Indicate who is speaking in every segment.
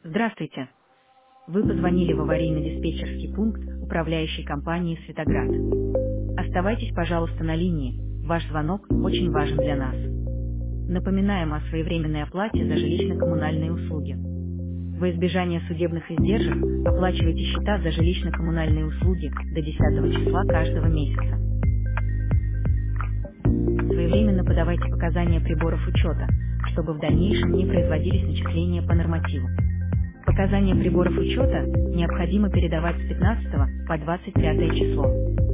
Speaker 1: Здравствуйте. Вы позвонили в аварийно-диспетчерский пункт управляющей компании «Светоград». Оставайтесь, пожалуйста, на линии. Ваш звонок очень важен для нас. Напоминаем о своевременной оплате за жилищно-коммунальные услуги. Во избежание судебных издержек оплачивайте счета за жилищно-коммунальные услуги до 10 числа каждого месяца. Своевременно подавайте показания приборов учета, чтобы в дальнейшем не производились начисления по нормативу. Показания приборов учета необходимо передавать с 15 по 25 число.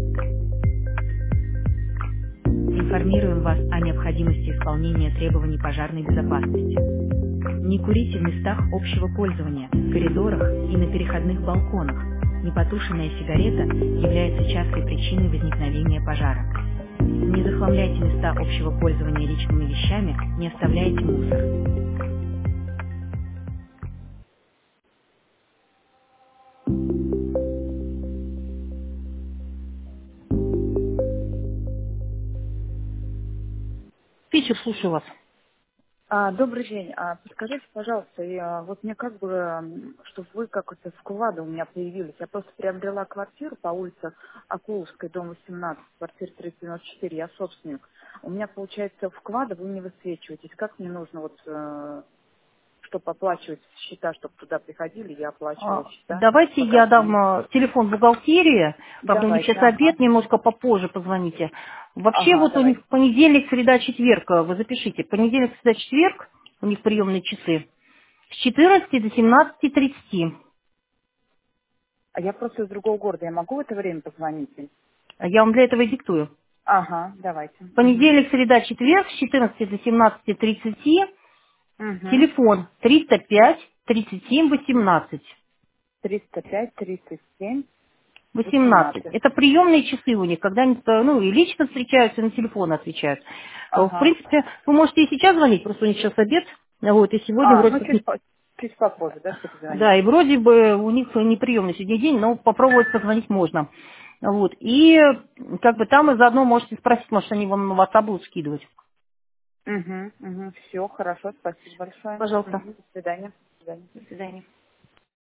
Speaker 1: Информируем вас о необходимости исполнения требований пожарной безопасности. Не курите в местах общего пользования, в коридорах и на переходных балконах. Непотушенная сигарета является частой причиной возникновения пожара. Не захламляйте места общего пользования личными вещами, не оставляйте мусор. Питер, слушаю вас.
Speaker 2: Добрый день. Подскажите, пожалуйста, вот мне как бы, чтобы вы как-то вклады у меня появились. Я просто приобрела квартиру по улице Акуловской, дом 18, квартира 394, я собственник. У меня, получается, вклады вы не высвечиваетесь. Как мне нужно, вот, чтобы оплачивать счета, чтобы туда приходили, я оплачивала счета?
Speaker 1: Давайте я
Speaker 2: Покажите мне.
Speaker 1: дам телефон бухгалтерии. Правда, у них
Speaker 2: Давайте,
Speaker 1: сейчас
Speaker 2: ага.
Speaker 1: обед, немножко попозже позвоните. Вообще
Speaker 2: Ага,
Speaker 1: вот у
Speaker 2: давайте.
Speaker 1: них понедельник, среда, четверг, вы запишите. Понедельник, среда, четверг, у них приемные часы. С 14 до 17:30.
Speaker 2: А я просто из другого города. Я могу в это время позвонить им?
Speaker 1: Я вам для этого и диктую.
Speaker 2: Ага, давайте. Угу.
Speaker 1: Понедельник, среда, четверг, с 14 до 17:30.
Speaker 2: Угу.
Speaker 1: Телефон 305 37 18.
Speaker 2: 305, 37,
Speaker 1: 18.
Speaker 2: 18.
Speaker 1: Это приемные часы у них, когда они и лично встречаются, и на телефон отвечают. В
Speaker 2: Ага.
Speaker 1: принципе, вы можете и сейчас звонить, просто у них сейчас обед, вот, и сегодня вроде
Speaker 2: Ну
Speaker 1: как не...
Speaker 2: чуть попозже, да, чтобы звонить?
Speaker 1: Да, и вроде бы у них неприемный сегодня день, но попробовать позвонить можно. Вот, и как бы там и заодно можете спросить, может, они вам на WhatsApp будут скидывать.
Speaker 2: Угу, угу. Все, хорошо, спасибо большое.
Speaker 1: Пожалуйста.
Speaker 2: Мгм. До свидания. До свидания.
Speaker 1: До свидания.